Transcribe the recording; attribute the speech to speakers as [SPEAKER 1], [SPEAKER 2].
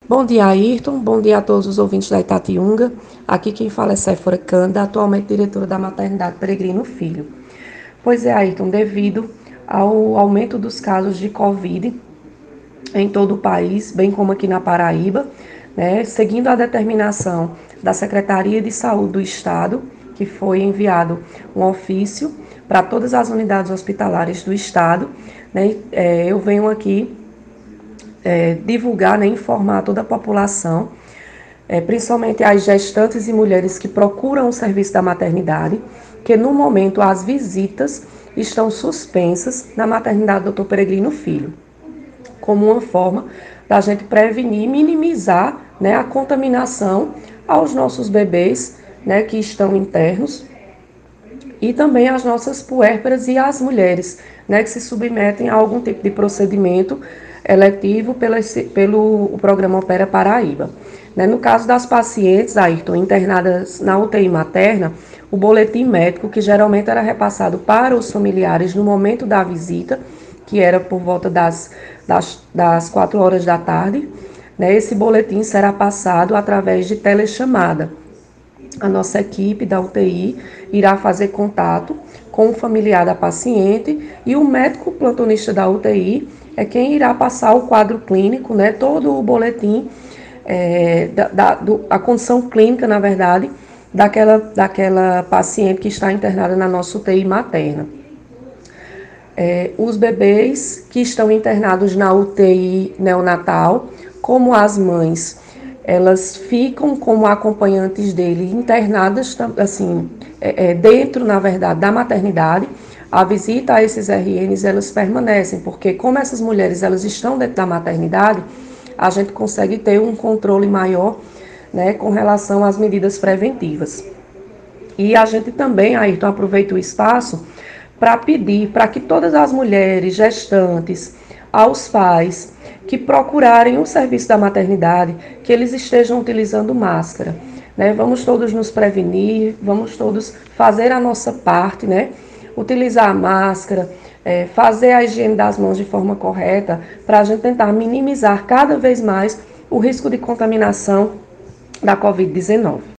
[SPEAKER 1] Bom dia, Ayrton. Bom dia a todos os ouvintes da Itatiunga. Aqui quem fala é Séfora Cândida, atualmente diretora da Maternidade Peregrino Filho. Pois é, Ayrton, devido ao aumento dos casos de Covid em todo o país, bem como aqui na Paraíba, né, seguindo a determinação da Secretaria de Saúde do Estado, que foi enviado um ofício para todas as unidades hospitalares do Estado, né, eu venho aqui divulgar, né, informar toda a população, principalmente as gestantes e mulheres que procuram o serviço da maternidade, que no momento as visitas estão suspensas na maternidade Dr. Peregrino Filho, como uma forma da gente prevenir e minimizar, né, a contaminação aos nossos bebês, né, que estão internos, e também às nossas puérperas e às mulheres, né, que se submetem a algum tipo de procedimento eletivo pelo programa Opera Paraíba. Né, no caso das pacientes, Ayrton, internadas na UTI materna, o boletim médico, que geralmente era repassado para os familiares no momento da visita, que era por volta das 4 horas da tarde, né, esse boletim será passado através de telechamada. A nossa equipe da UTI irá fazer contato com o familiar da paciente e o médico plantonista da UTI é quem irá passar o quadro clínico, né, todo o boletim, a condição clínica, na verdade, daquela paciente que está internada na nossa UTI materna. Os bebês que estão internados na UTI neonatal, como as mães, elas ficam como acompanhantes dele internadas, assim, dentro, na verdade, da maternidade. A visita a esses RNs, elas permanecem, porque como essas mulheres elas estão dentro da maternidade, a gente consegue ter um controle maior, né, com relação às medidas preventivas. E a gente também, Ayrton, aproveita o espaço para pedir para que todas as mulheres gestantes, aos pais que procurarem o serviço da maternidade, que eles estejam utilizando máscara. Né? Vamos todos nos prevenir, vamos todos fazer a nossa parte, né? Utilizar a máscara, fazer a higiene das mãos de forma correta, para a gente tentar minimizar cada vez mais o risco de contaminação da Covid-19.